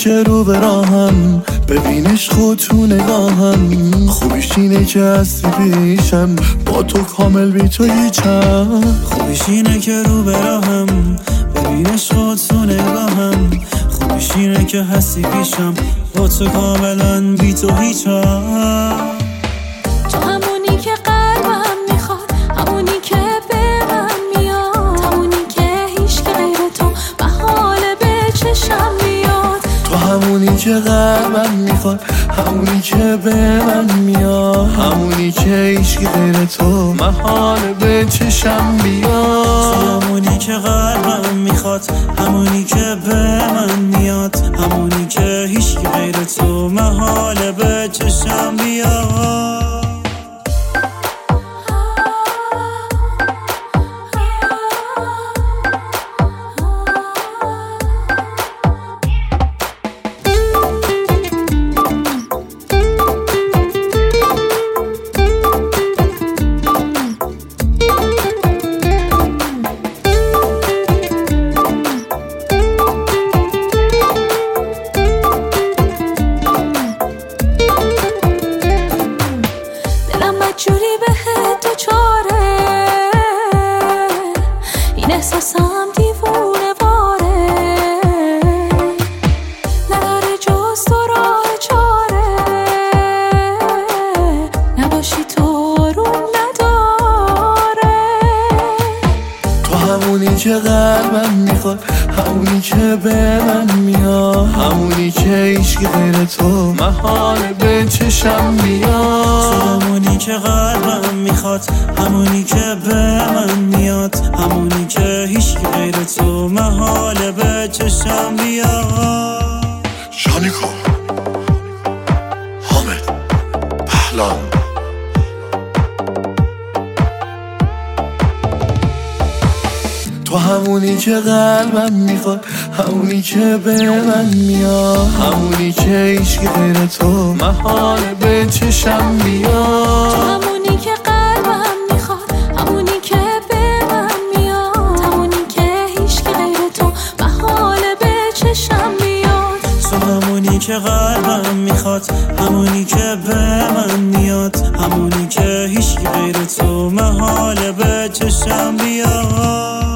که رو به راهم، ببینش خود تو نگاهم. خوبیش اینه که هستی پیشم، با تو کامل بی تو هیچم. خوبیش اینه که رو به راهم، ببینش خود تو نگاهم. خوبیش اینه که هستی پیشم، با تو کاملا بی تو هیچم. تو همونی که قلبم میخواد، همونی که به من میاد، همونی که هیچ که غیر تو محاله به چشم بیاد. تو همونی که قلبم میخواد، همونی که به من میاد، همونی که هیچ که غیر تو محاله به چشم بیاد. تو همونی که قلبم میخواد، همونی که به من میاد، همونی که هیچ که غیر تو محاله به چشم بیاد. جوری به تو چاره، این احساسم دیوونه واره، نداره جز تو راه چاره، نباشی تو روم نداره. تو همونی که قلبم میخواد، همونی که به من میاد، همونی که هیچ که غیر تو محاله به چشم بیاد. تو همونی که قلبم میخواد، همونی که به من میاد، همونی که هیچ که غیر تو محاله به چشم بیاد. شانیکا، حامد، پهلان. تو همونی که قلبم میخواد، همونی که به من میاد، همونی که هیچ که غیر تو محاله به چشم بیاد. تو همونی که قلبم میخواد، همونی که به من میاد، همونی که هیچ که غیر تو محاله به چشم بیاد. تو همونی که قلبم میخواد، همونی که به من میاد، همونی که هیچ که غیر تو محاله به چشم بیاد.